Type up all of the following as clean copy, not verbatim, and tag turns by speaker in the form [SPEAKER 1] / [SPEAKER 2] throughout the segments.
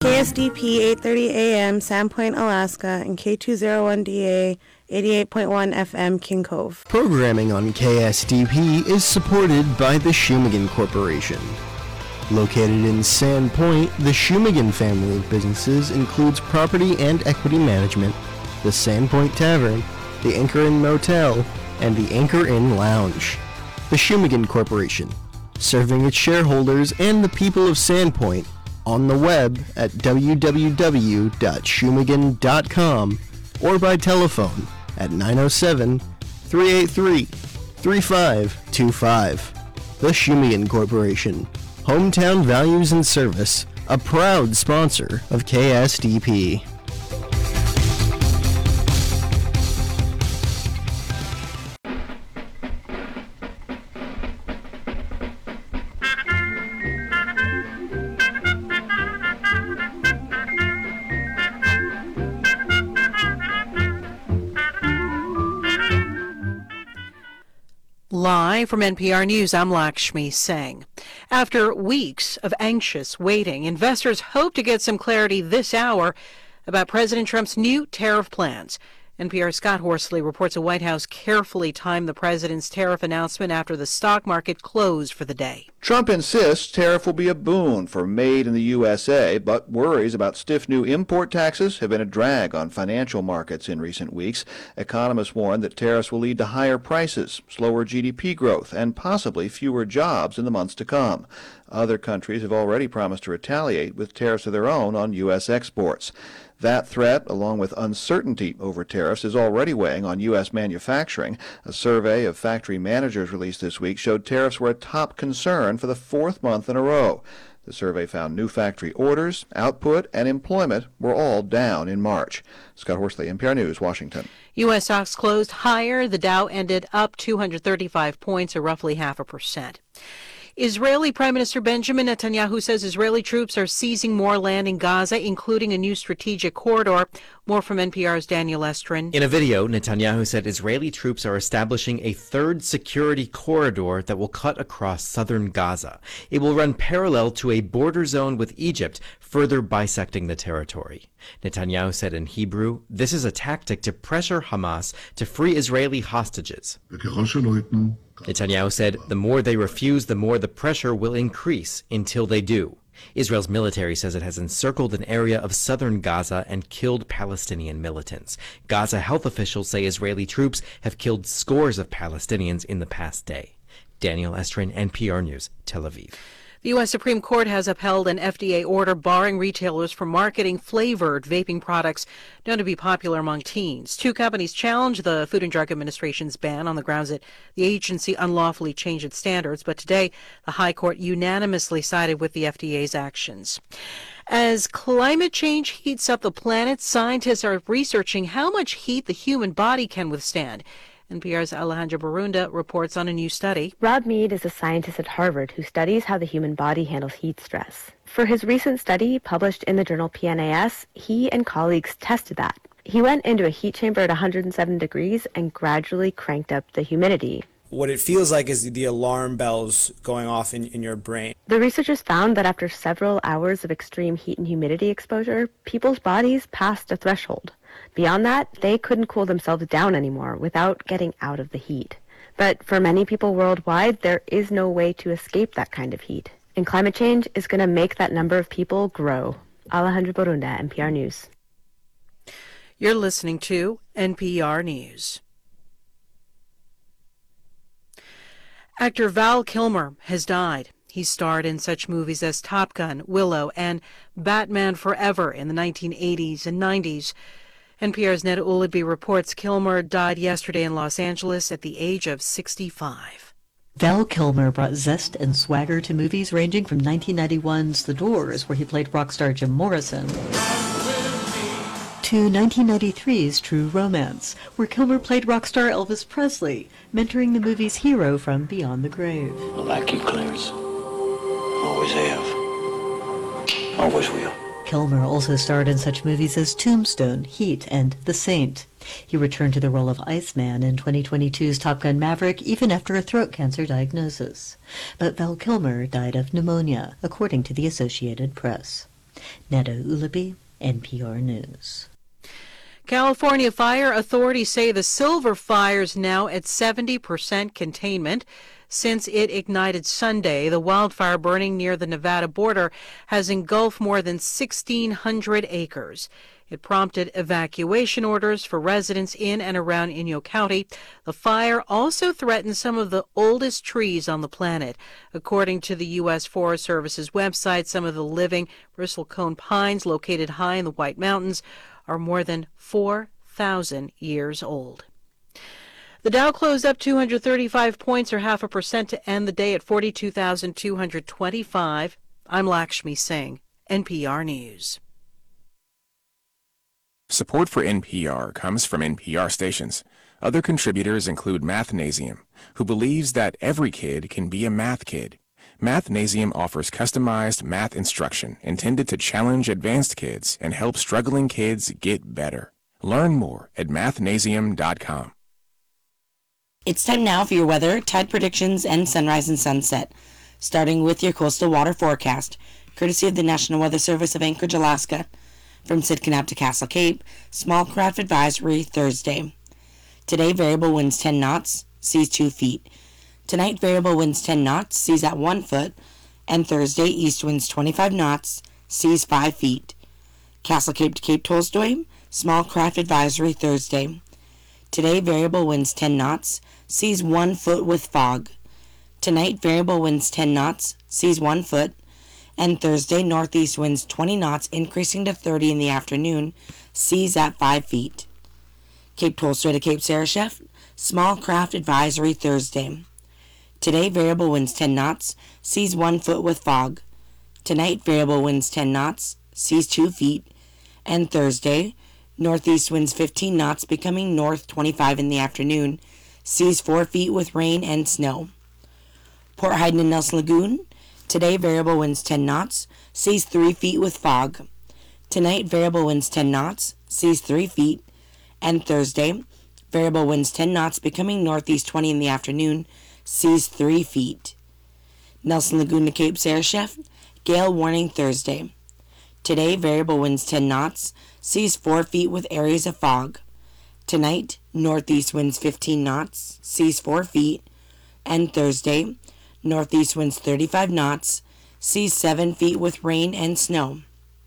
[SPEAKER 1] KSDP 830 AM, Sandpoint, Alaska, and K201DA 88.1 FM, King Cove.
[SPEAKER 2] Programming on KSDP is supported by the Shumagan Corporation. Located in Sandpoint, the Shumagan family of businesses includes property and equity management, the Sandpoint Tavern, the Anchor Inn Motel, and the Anchor Inn Lounge. The Shumagan Corporation, serving its shareholders and the people of Sandpoint on the web at www.shumagan.com or by telephone at 907-383-3525. The Shumagan Corporation, Hometown Values and Service, a proud sponsor of KSDP.
[SPEAKER 3] Live from NPR News, I'm Lakshmi Singh. After weeks of anxious waiting, investors hope to get some clarity this hour about President Trump's new tariff plans. NPR's Scott Horsley reports the White House carefully timed the president's tariff announcement after the stock market closed for the day.
[SPEAKER 4] Trump insists tariff will be a boon for Made in the USA, but worries about stiff new import taxes have been a drag on financial markets in recent weeks. Economists warn that tariffs will lead to higher prices, slower GDP growth, and possibly fewer jobs in the months to come. Other countries have already promised to retaliate with tariffs of their own on U.S. exports. That threat, along with uncertainty over tariffs, is already weighing on U.S. manufacturing. A survey of factory managers released this week showed tariffs were a top concern for the fourth month in a row. The survey found new factory orders, output, and employment were all down in March. Scott Horsley, NPR News, Washington.
[SPEAKER 3] U.S. stocks closed higher. The Dow ended up 235 points, or roughly 0.5%. Israeli Prime Minister Benjamin Netanyahu says Israeli troops are seizing more land in Gaza, including a new strategic corridor. More from NPR's Daniel Estrin.
[SPEAKER 5] In a video, Netanyahu said Israeli troops are establishing a third security corridor that will cut across southern Gaza. It will run parallel to a border zone with Egypt, further bisecting the territory. Netanyahu said in Hebrew, this is a tactic to pressure Hamas to free Israeli hostages. Netanyahu said the more they refuse, the more the pressure will increase until they do. Israel's military says it has encircled an area of southern Gaza and killed Palestinian militants. Gaza health officials say Israeli troops have killed scores of Palestinians in the past day. Daniel Estrin, NPR News, Tel Aviv.
[SPEAKER 3] The U.S. Supreme Court has upheld an FDA order barring retailers from marketing flavored vaping products known to be popular among teens. Two companies challenged the Food and Drug Administration's ban on the grounds that the agency unlawfully changed its standards, but today the High Court unanimously sided with the FDA's actions. As climate change heats up the planet, scientists are researching how much heat the human body can withstand. NPR's Alejandra Barunda reports on a new study.
[SPEAKER 6] Rob Mead is a scientist at Harvard who studies how the human body handles heat stress. For his recent study, published in the journal PNAS, he and colleagues tested that. He went into a heat chamber at 107 degrees and gradually cranked up the humidity.
[SPEAKER 7] What it feels like is the alarm bells going off in your brain.
[SPEAKER 6] The researchers found that after several hours of extreme heat and humidity exposure, people's bodies passed a threshold. Beyond that, they couldn't cool themselves down anymore without getting out of the heat. But for many people worldwide, there is no way to escape that kind of heat. And climate change is going to make that number of people grow. Alejandra Barunda, NPR News.
[SPEAKER 3] You're listening to NPR News. Actor Val Kilmer has died. He starred in such movies as Top Gun, Willow, and Batman Forever in the 1980s and 90s. NPR's Neda Ulaby reports Kilmer died yesterday in Los Angeles at the age of 65.
[SPEAKER 8] Val Kilmer brought zest and swagger to movies ranging from 1991's The Doors, where he played rock star Jim Morrison, to 1993's True Romance, where Kilmer played rock star Elvis Presley, mentoring the movie's hero from Beyond the Grave.
[SPEAKER 9] I like you, Clarence. Always have. Always will.
[SPEAKER 8] Kilmer also starred in such movies as Tombstone, Heat, and The Saint. He returned to the role of Iceman in 2022's Top Gun Maverick even after a throat cancer diagnosis. But Val Kilmer died of pneumonia, according to the Associated Press. Netta Ulaby, NPR News.
[SPEAKER 3] California fire authorities say the Silver Fire is now at 70% containment. Since it ignited Sunday, the wildfire burning near the Nevada border has engulfed more than 1,600 acres. It prompted evacuation orders for residents in and around Inyo County. The fire also threatened some of the oldest trees on the planet. According to the U.S. Forest Service's website, some of the living bristlecone pines located high in the White Mountains are more than 4,000 years old. The Dow closed up 235 points or 0.5% to end the day at 42,225. I'm Lakshmi Singh, NPR News.
[SPEAKER 10] Support for NPR comes from NPR stations. Other contributors include Mathnasium, who believes that every kid can be a math kid. Mathnasium offers customized math instruction intended to challenge advanced kids and help struggling kids get better. Learn more at mathnasium.com.
[SPEAKER 11] It's time now for your weather, tide predictions, and sunrise and sunset. Starting with your coastal water forecast, courtesy of the National Weather Service of Anchorage, Alaska. From Sitka to Castle Cape, small craft advisory Thursday. Today, variable winds 10 knots, seas 2 feet. Tonight, variable winds 10 knots, seas at 1 foot. And Thursday, east winds 25 knots, seas 5 feet. Castle Cape to Cape Tolstoy, small craft advisory Thursday. Today, variable winds 10 knots, seas 1 foot with fog. Tonight, variable winds 10 knots, seas 1 foot. And Thursday, northeast winds 20 knots, increasing to 30 in the afternoon, seas at 5 feet. Cape Tolstoy to Cape Sarashef, small craft advisory Thursday. Today, variable winds 10 knots, seas 1 foot with fog. Tonight, variable winds 10 knots, seas 2 feet. And Thursday, northeast winds 15 knots, becoming north 25 in the afternoon, seas 4 feet with rain and snow. Port Hayden and Nelson Lagoon. Today, variable winds 10 knots, seas 3 feet with fog. Tonight, variable winds 10 knots, seas 3 feet. And Thursday, variable winds 10 knots, becoming northeast 20 in the afternoon, seas 3 feet. Nelson Lagoon to Cape Sarashef, gale warning Thursday. Today, variable winds 10 knots, seas 4 feet with areas of fog. Tonight, northeast winds 15 knots, seas 4 feet. And Thursday, northeast winds 35 knots, seas 7 feet with rain and snow.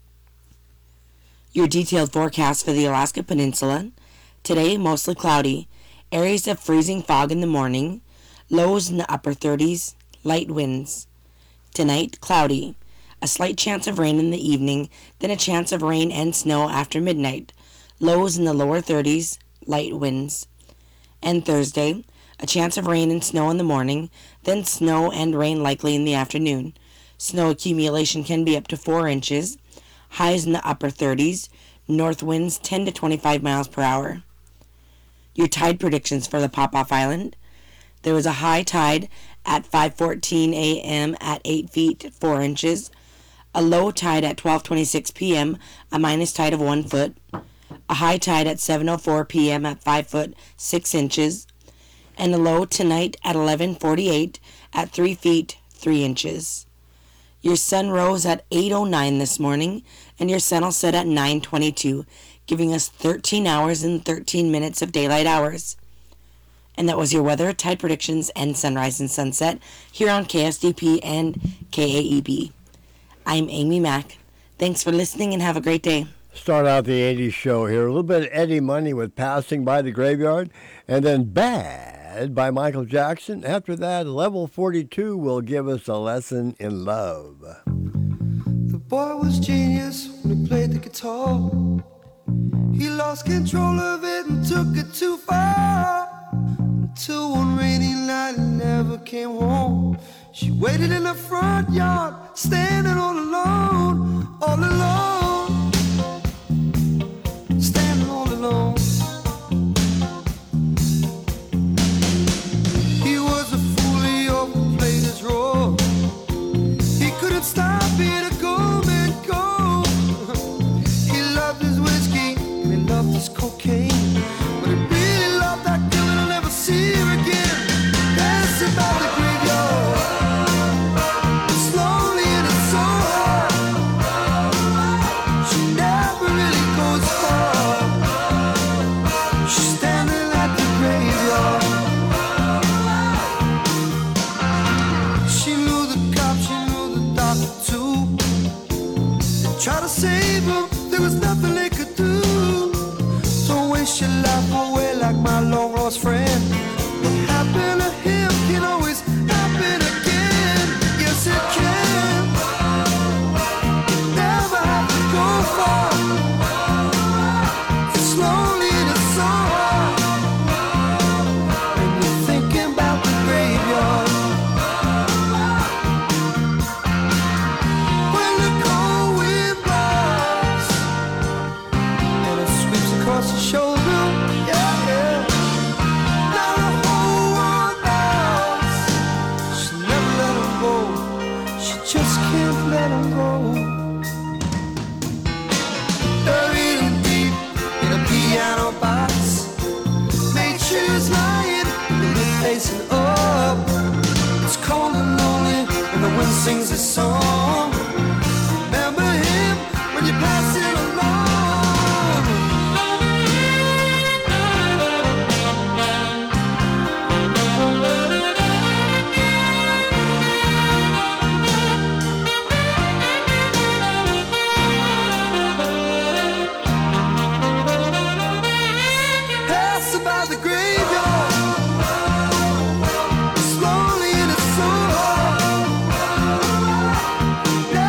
[SPEAKER 11] Your detailed forecast for the Alaska Peninsula. Today, mostly cloudy. Areas of freezing fog in the morning. Lows in the upper 30s. Light winds. Tonight, cloudy. A slight chance of rain in the evening, then a chance of rain and snow after midnight. Lows in the lower 30s. Light winds. And Thursday, a chance of rain and snow in the morning, then snow and rain likely in the afternoon. Snow accumulation can be up to 4 inches. Highs in the upper 30s. North winds 10 to 25 miles per hour. Your tide predictions for the Popoff Island. There was a high tide at 5:14 a.m. at 8 feet 4 inches. A low tide at 12:26 p.m. a minus tide of 1 foot. A high tide at 7:04 p.m. at 5 foot 6 inches. And a low tonight at 11:48 at 3 feet 3 inches. Your sun rose at 8:09 this morning, and your sun will set at 9:22, giving us 13 hours and 13 minutes of daylight hours. And that was your weather, tide predictions, and sunrise and sunset here on KSDP and KAEB. I'm Amy Mack. Thanks for listening and have a great day.
[SPEAKER 12] Start out the 80s show here. A little bit of Eddie Money with Passing by the Graveyard, and then Bad by Michael Jackson. After that, Level 42 will give us a lesson in love.
[SPEAKER 13] The boy was genius when he played the guitar. He lost control of it and took it too far. Until one rainy night he never came home. She waited in the front yard, standing all alone, all alone, standing all alone. He was a fool, he overplayed his role. He couldn't stop it, a go, man, go. He loved his whiskey, and he loved his cocaine, but he really loved that girl and I'll never see her again. Dancing by the graveyard, it's lonely and it's so hard. to save him, there was nothing they could do. Don't waste your life away like my long lost friend. What happened to him can always happen again. Yes, it can. You never have to go far. It's lonely to soar. And you're thinking about the graveyard. When the cold wind blows and it sweeps across your shoulder, yeah, yeah. Now the whole world knows she'll never let him go. She just can't let him go. Buried in deep in a piano box, nature's lying, the lid facing up. It's cold and lonely, and the wind sings a song. Remember him when you pass it along. Pass about the graveyard. Slowly in a soul.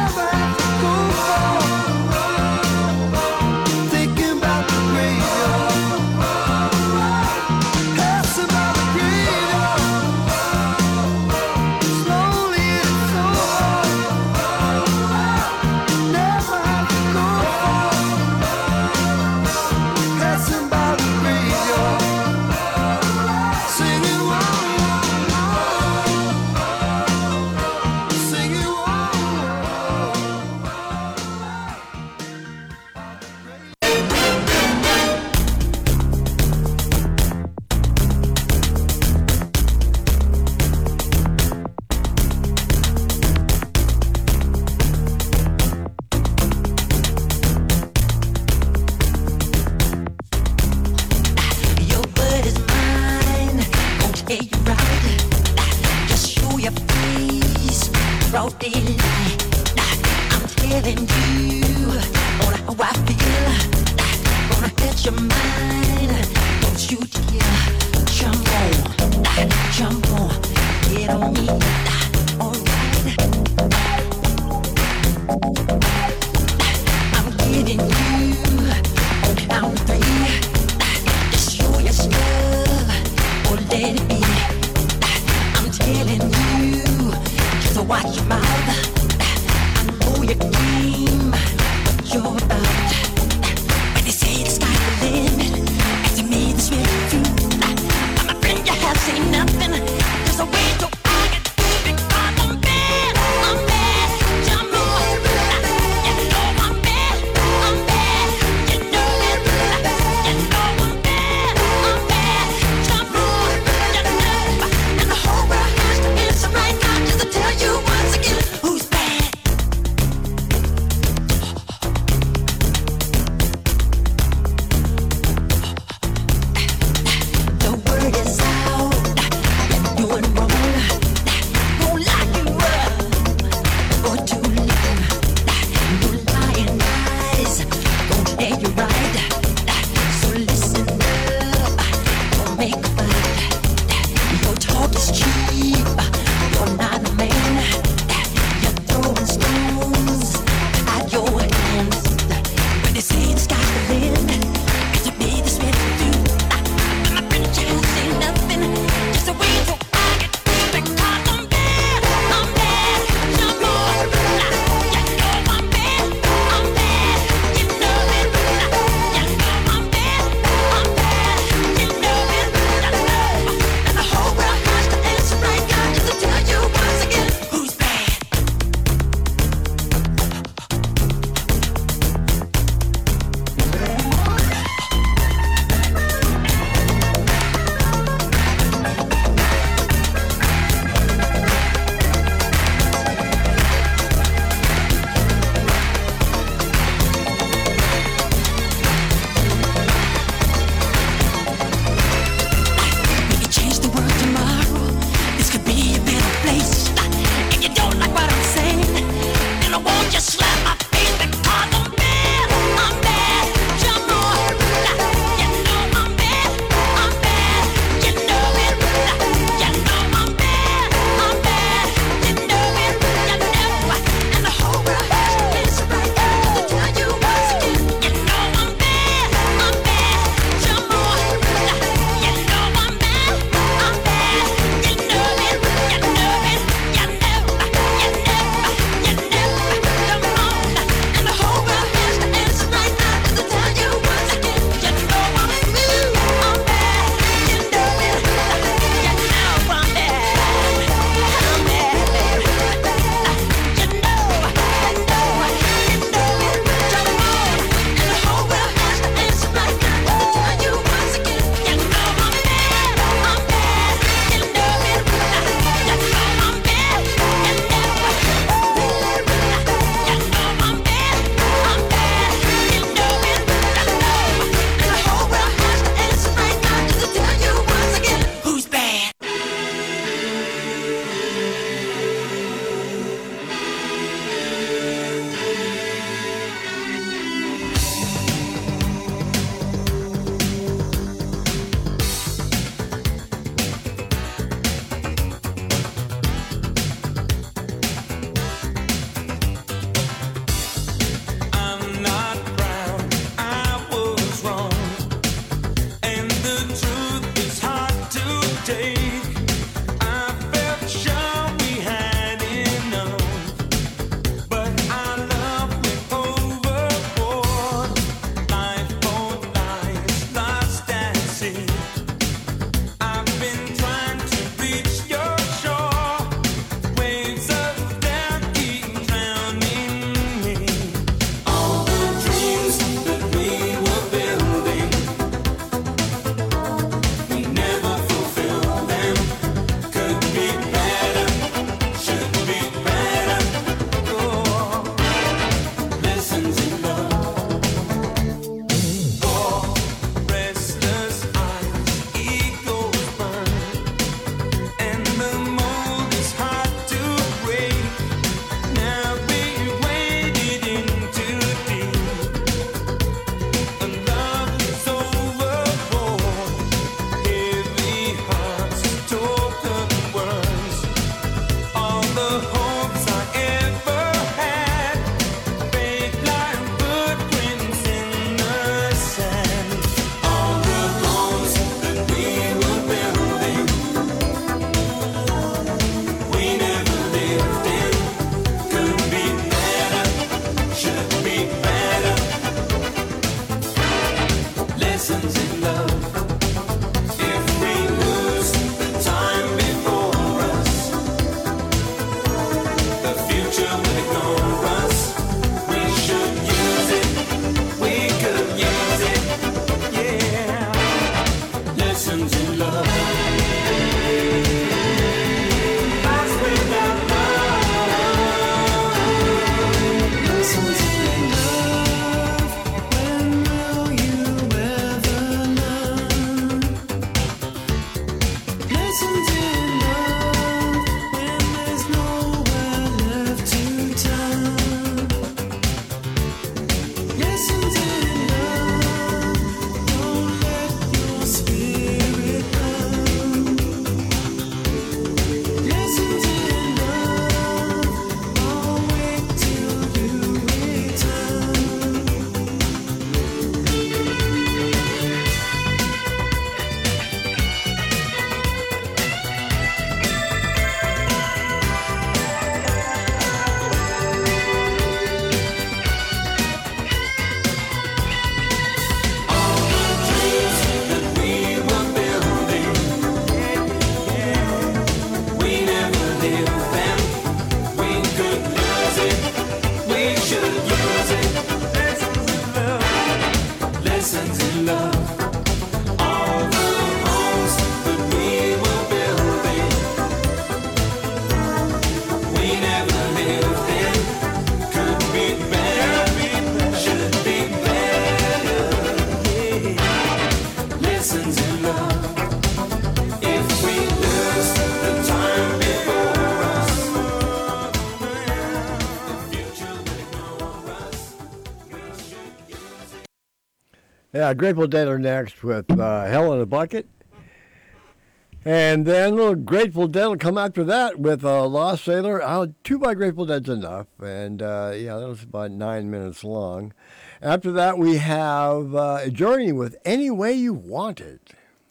[SPEAKER 12] Yeah, Grateful Dead are next with Hell in a Bucket. And then little Grateful Dead will come after that with Lost Sailor. 2 by Grateful Dead's enough. And yeah, that was about 9 minutes long. After that, we have Journey with Any Way You Want It.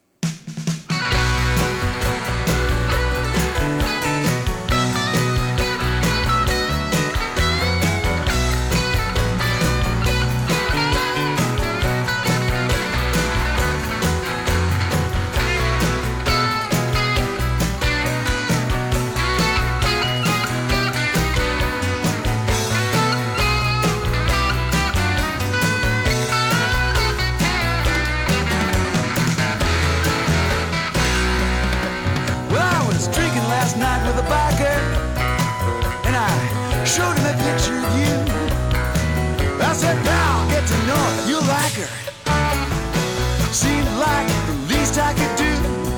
[SPEAKER 13] Last night with a biker, and I showed him a picture of you. I said, pal, get to know her, you'll like her. Seemed like the least I could do.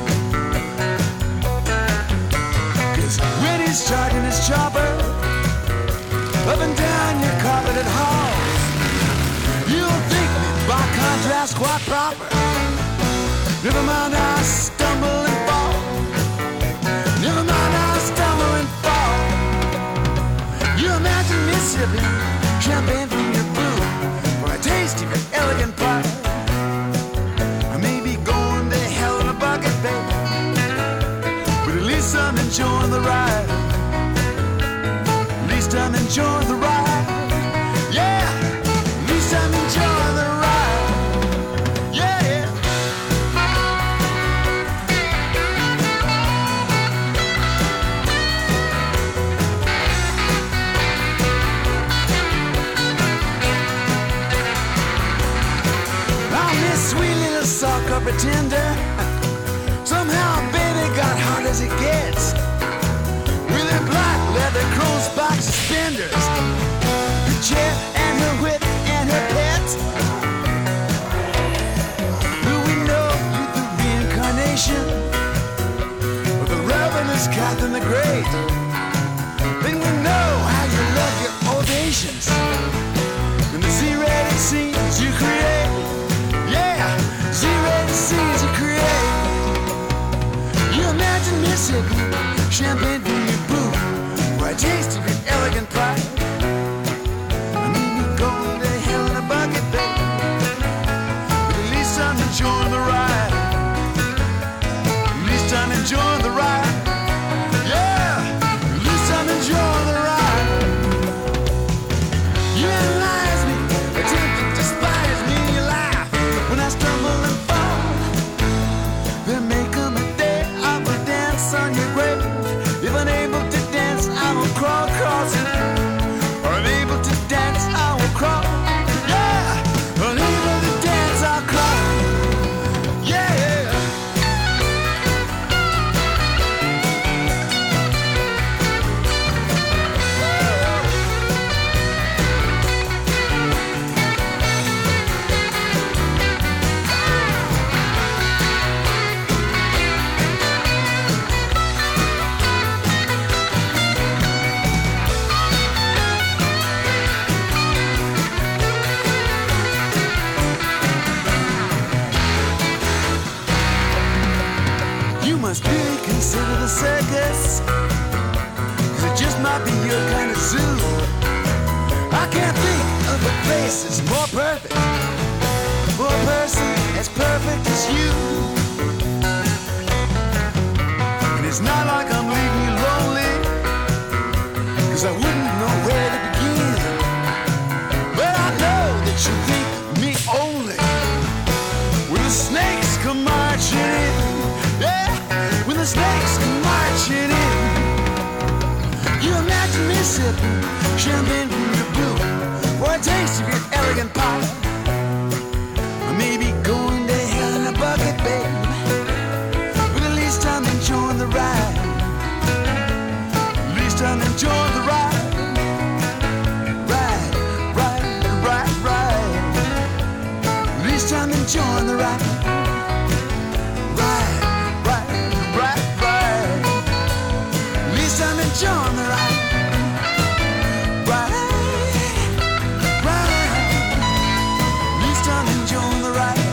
[SPEAKER 13] 'Cause when he's charging his chopper up and down your carpeted halls, you'll think me by contrast quite proper. Never mind, I stumble and fall. Never mind, I'll stumble and fall. You imagine me sipping champagne from your brew for a taste of your elegant pie. I may be going to hell in a bucket, baby, but at least I'm enjoying the ride. At least I'm enjoying the ride. Yeah, at least I'm enjoying the ride. Yeah, yeah. Sweet little sucker pretender. Somehow baby got hard as it gets. With her black leather crow's box suspenders, her chair and her whip and her pet. Do we know you the reincarnation of the ravenous Catherine the Great? Then we know how you love your ovations and the Z-rated scenes you create. Yeah, Z-rated scenes you create. You imagine me sipping champagne from your brew for a taste of your elegant pride. I may be going to hell in a bucket, baby, but at least I'm enjoying the ride. At least I'm enjoying the ride. Yeah, at least I'm enjoying the ride. You analyze me, attempt to despise me, you laugh when I stumble and fall. There may come a day I will dance on your grave. If unable to dance, I will crawl across it. Or unable to dance, I will crawl. Yeah, unable to dance, I'll crawl. Yeah. You must really consider the circus, 'cause it just might be your kind of zoo. I can't think of a place that's more perfect for a person as perfect as you. And it's not like I'm leaving you lonely, 'cause I wouldn't know where to begin. But I know that you think of me only when the snakes come marching in. Yeah, when the snakes come marching in. You imagine me sipping champagne from your brew for a taste of your elegant pie. I may be going to hell in a bucket, babe, but at least I'm enjoying the ride. At least I'm enjoying the ride. Ride, ride, ride, ride. At least I'm enjoying the ride. Ride, ride, ride, ride. At least I'm enjoying the ride. Ride, ride. At least I'm enjoying the ride.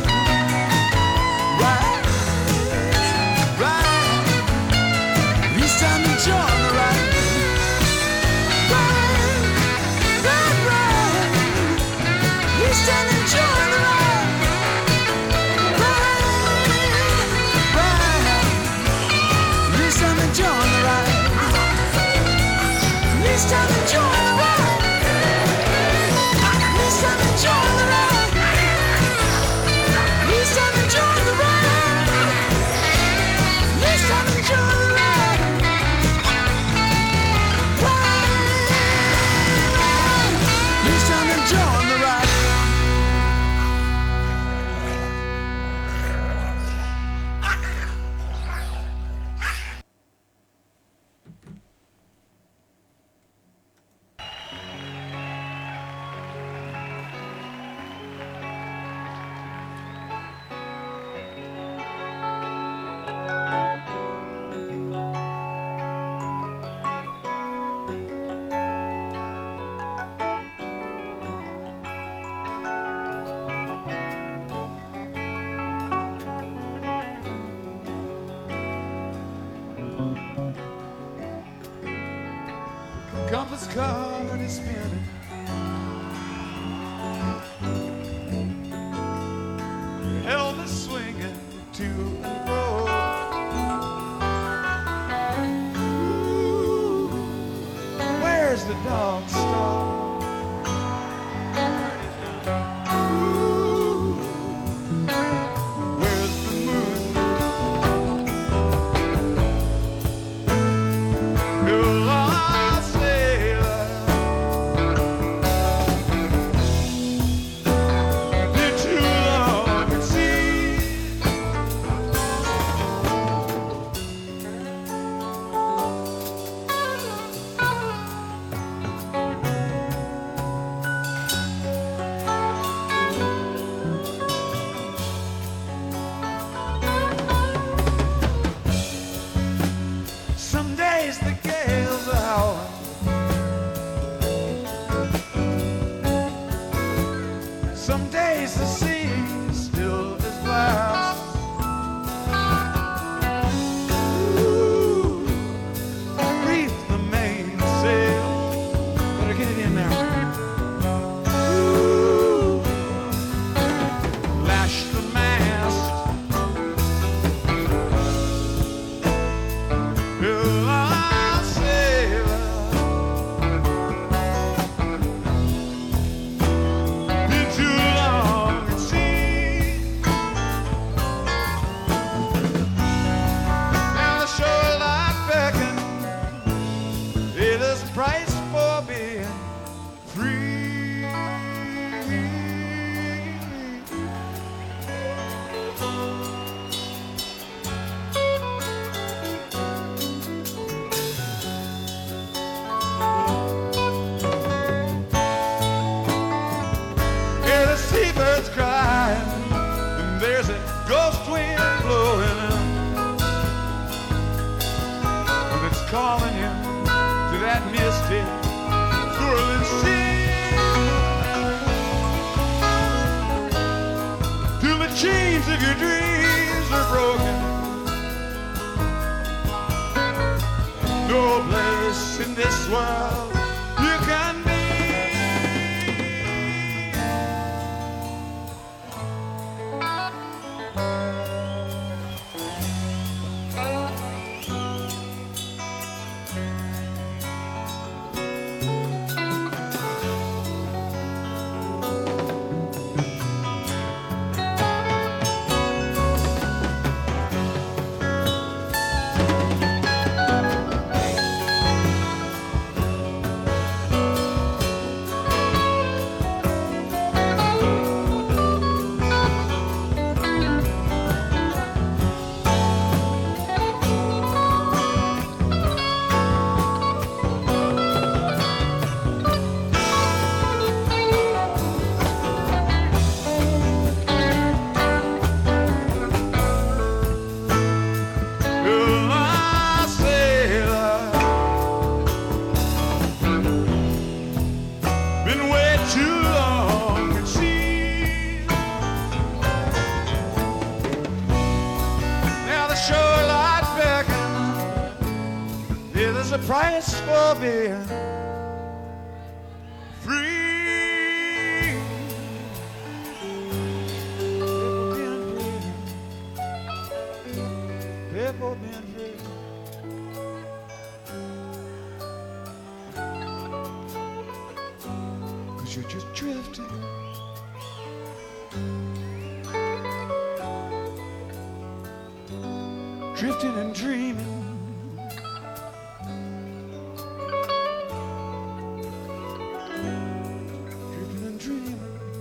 [SPEAKER 13] compass card is spinning. Helmet swinging to and fro. Ooh, where's the dog star? Ooh, where's the moon? You're lost, sailor. Been too long at sea. Some days the gales are howling. Some days the sea still is vast. Ooh, reef the mainsail. Better get it in there. Ooh, lash the mast. You're a sailor. Been too long at sea. Now the shoreline beckon. It is a price for being free. Hear the seabirds crying, and there's a ghost wind blowing in. And it's calling you to that misty, swirling sea. Till the chains of your dreams are broken. No place in this world you can be. You're a sailor. Been way too long at sea. Now the shoreline beckon. Yeah, there's a price for being free. People being free. Cause you're just drifting. Drifting and dreaming. Drifting and dreaming.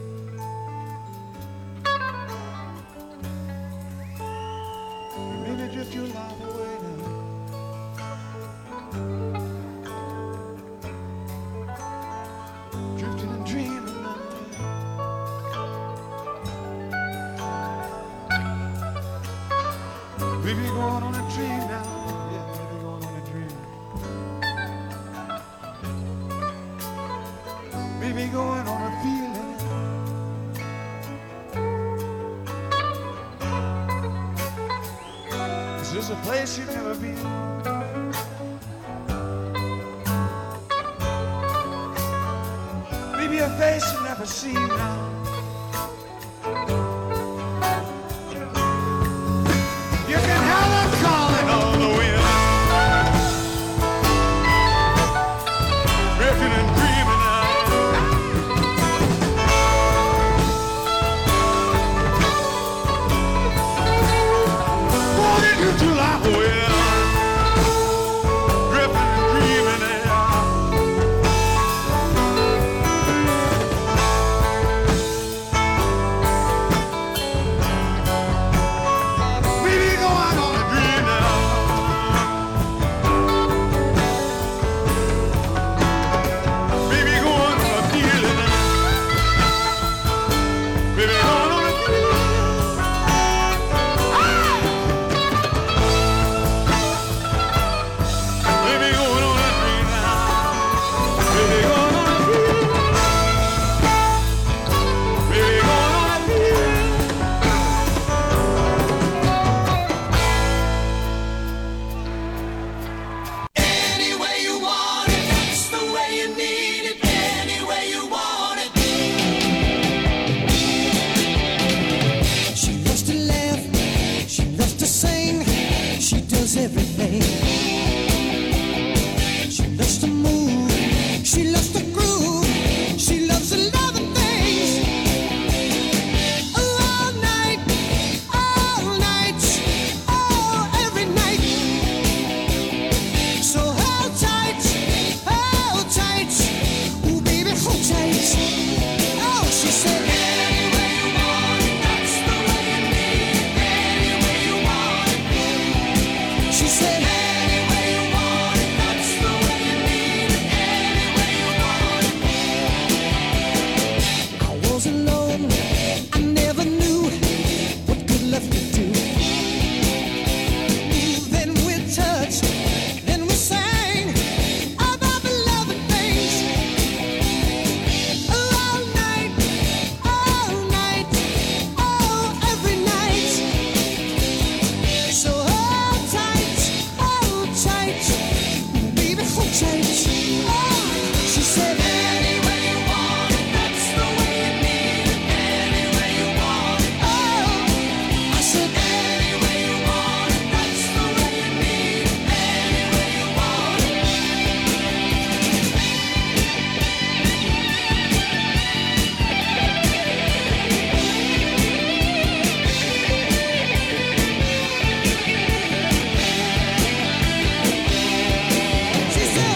[SPEAKER 13] Maybe drift your life away now. Drifting and dreaming now. Maybe going on a dream now. Yeah, maybe going on a dream. Maybe going on a feeling. Is this a place you've never been? face you never see now. You can hear them calling on the wind, drifting and dreaming out. Wanted you to lie well, drifting and dreaming out. Baby, go out on a dream now. Baby, go out on a feeling now. Baby, go out on a feeling. Baby, go out on a dream now. Baby, go out on a feeling. Baby, go out on a feeling. Any way you want it, that's the way you need it. Any way you want it. She loves to laugh, she loves to sing, she does everything. She loves to move, she loves to groove, she loves a lot of things. All night, oh, every night. So hold tight, ooh baby, hold tight. Oh, she said, any way you want it, that's the way you need it. Any way you want it. She said, any way you want it, that's the way you need it. Any way you want it. I was alone, I never knew what good love could do. Then we touched, then we sang about the love and things. All night, oh, every night. So hold tight, baby, hold tight. Oh, she said, any way you want it, that's the way you need it. Any way you want it. Oh, I said, any way you want it, that's the way you need it. Any way you want it. She said,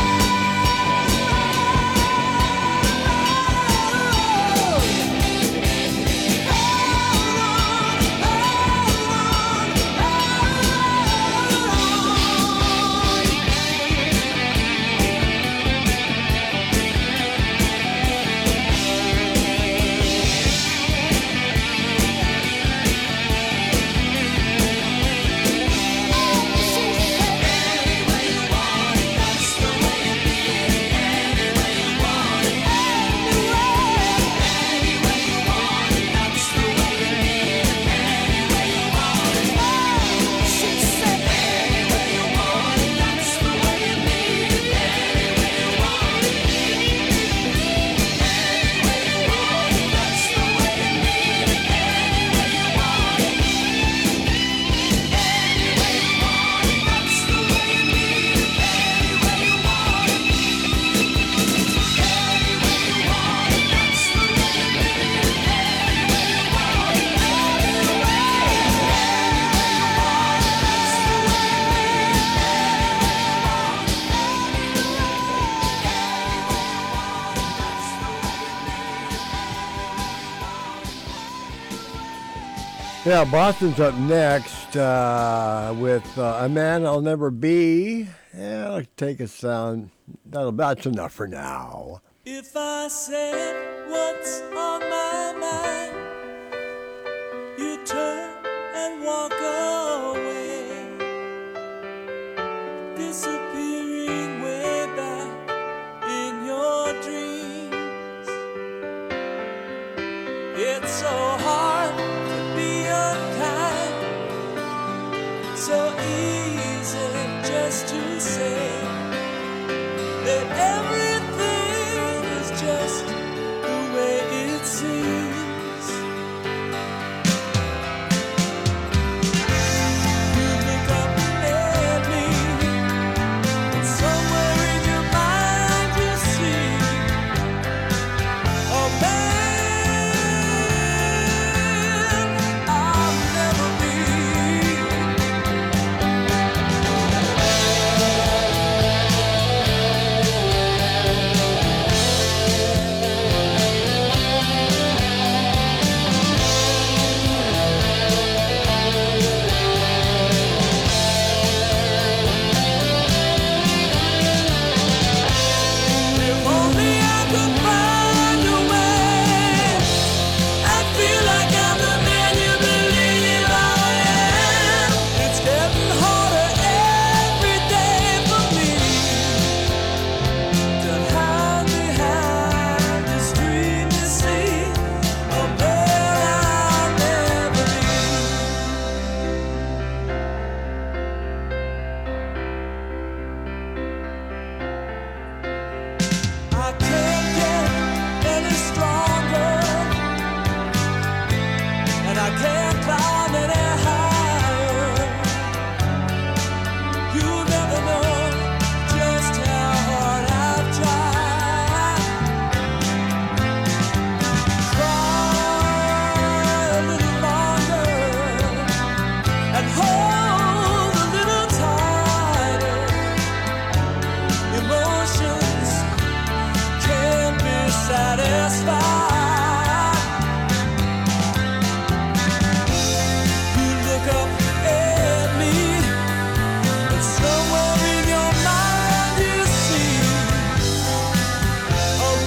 [SPEAKER 12] Yeah, Boston's up next with A Man I'll Never Be. Yeah, I'll take a sound. That's enough for now.
[SPEAKER 13] If I said what's on my mind, you turn and walk away, disappearing way back in your dreams. It's so hard to be unkind, so easy just to say that everything is just can't climb any higher. You'll never know just how hard I've tried. Cry a little longer and hold a little tighter. Emotions can't be satisfied. You look up at me, and somewhere in your mind you see a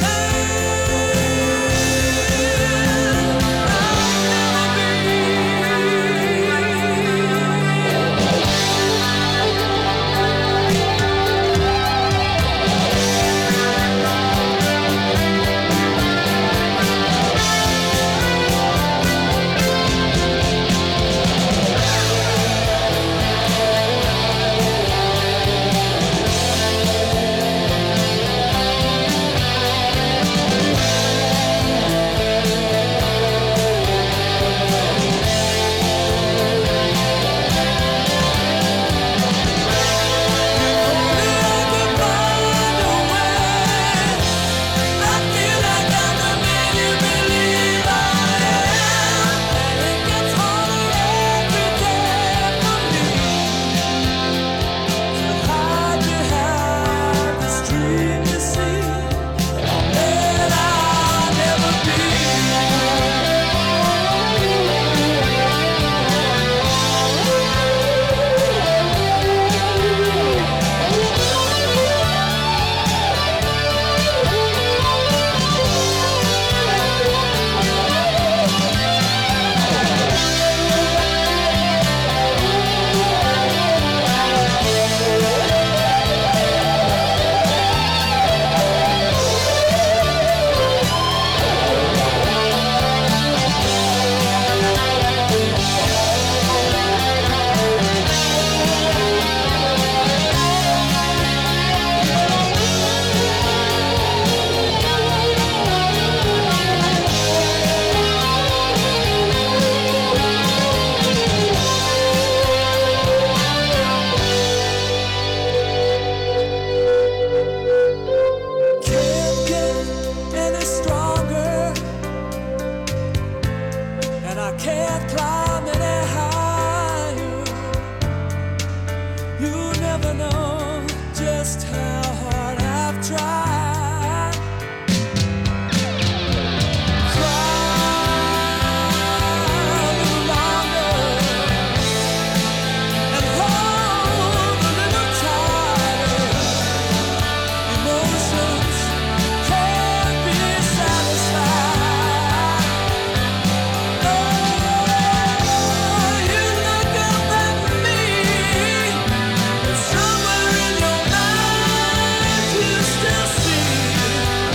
[SPEAKER 13] can't get any stronger, and I can't climb any higher. You never know just how hard I've tried. Cry a little longer and hold a little tighter. Emotions can't be satisfied. Oh, you look up at me, and somewhere in your mind you still see a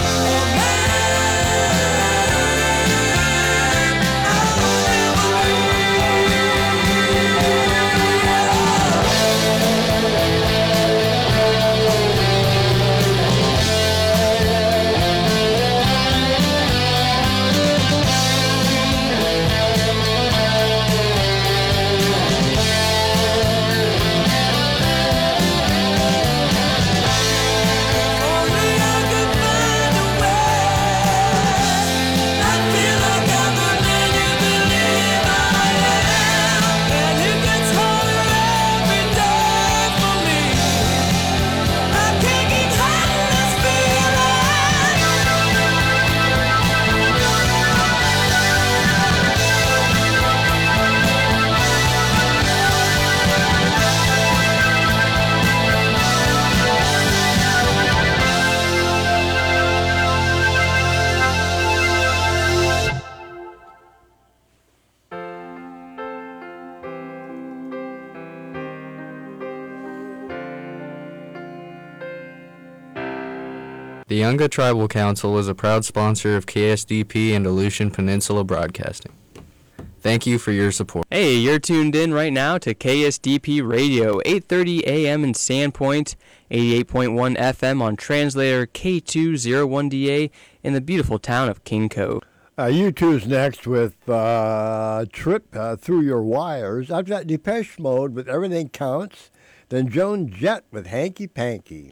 [SPEAKER 14] The Yunga Tribal Council is a proud sponsor of KSDP and Aleutian Peninsula Broadcasting. Thank you for your support.
[SPEAKER 15] Hey, you're tuned in right now to KSDP Radio, 8:30 a.m. in Sandpoint, 88.1 FM on translator K201DA in the beautiful town of King Cove.
[SPEAKER 12] U2's next with Trip Through Your Wires. I've got Depeche Mode with Everything Counts. Then Joan Jett with Hanky Panky.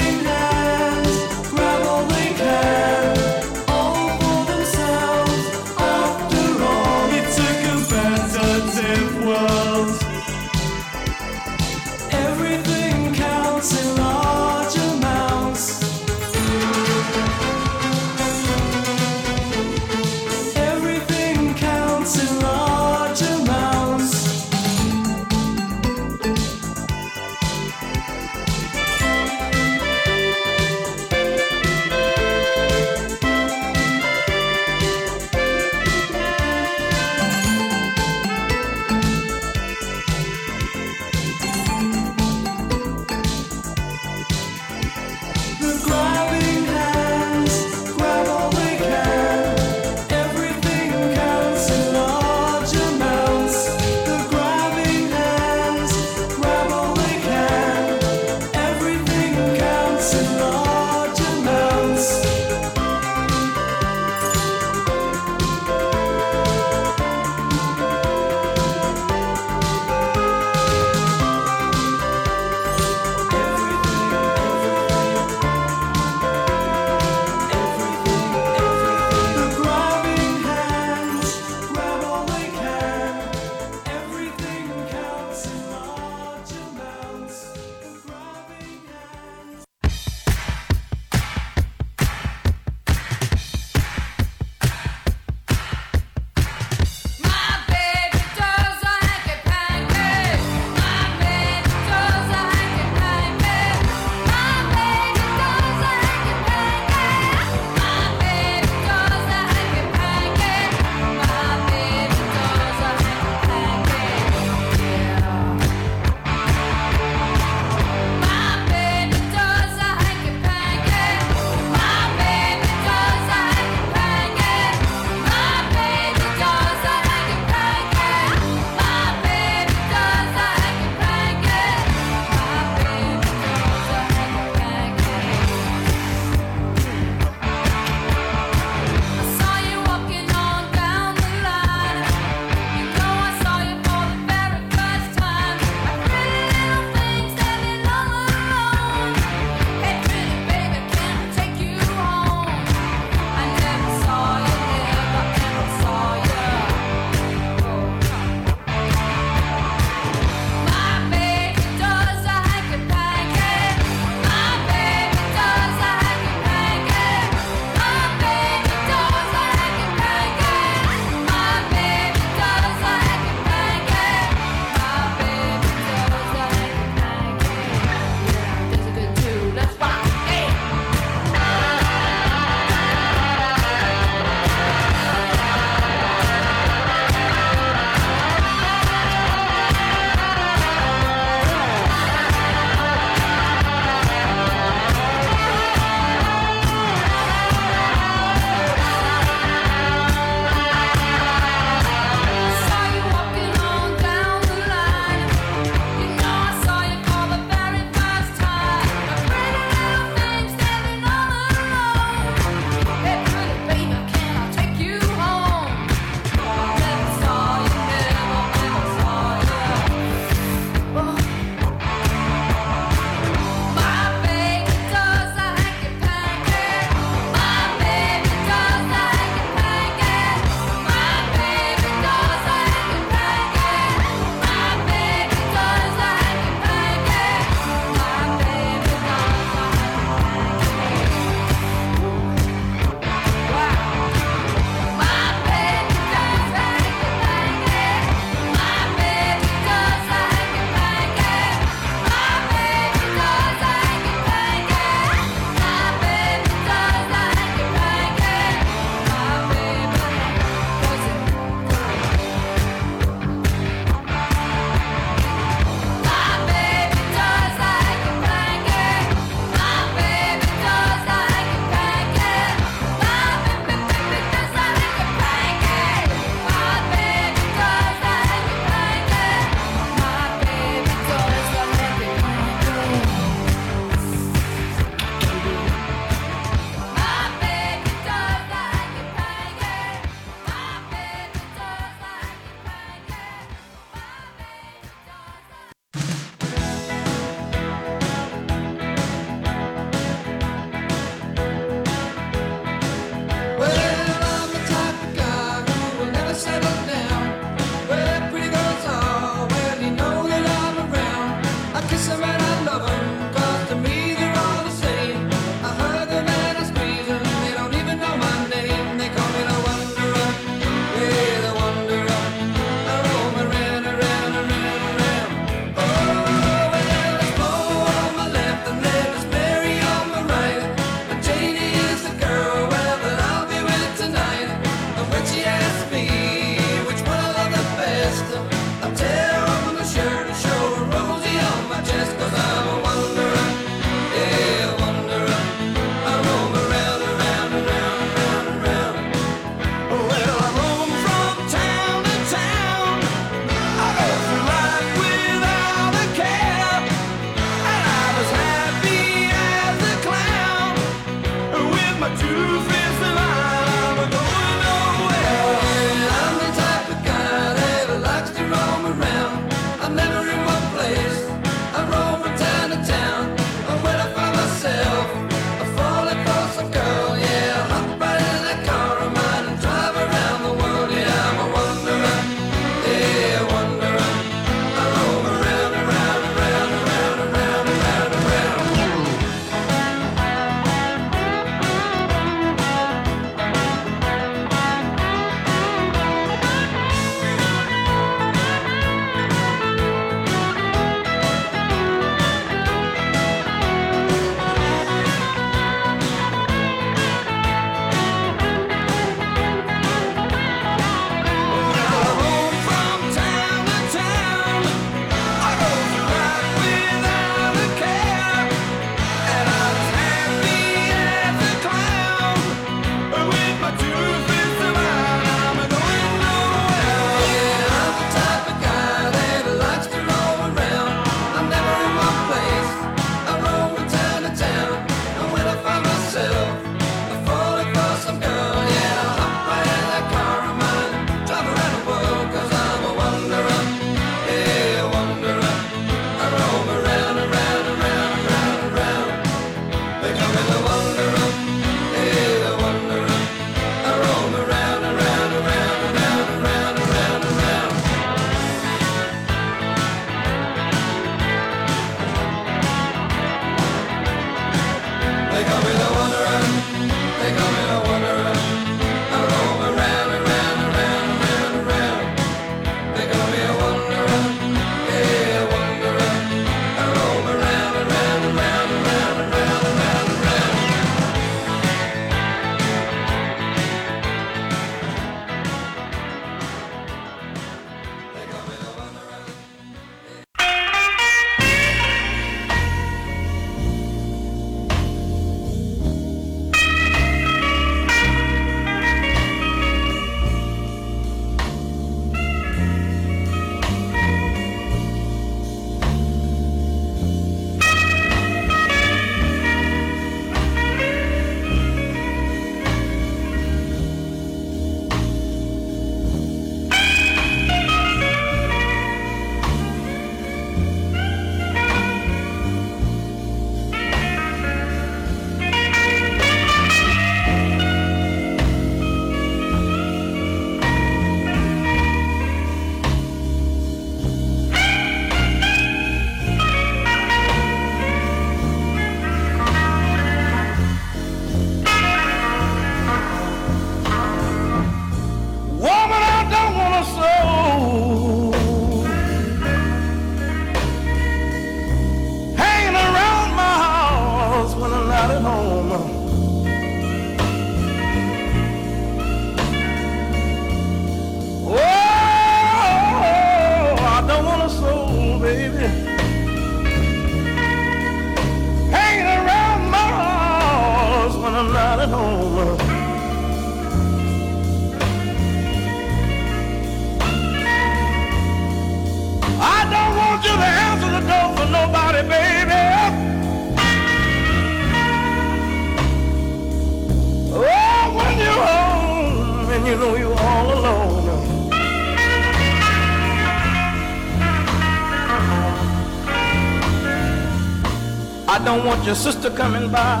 [SPEAKER 16] don't want your sister coming by,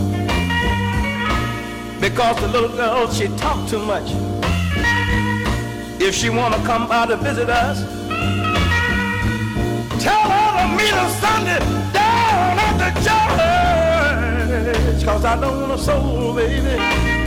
[SPEAKER 16] because the little girl, she talk too much. If she wanna come by to visit us, tell her to meet us Sunday down at the church, 'cause I don't want a soul, baby.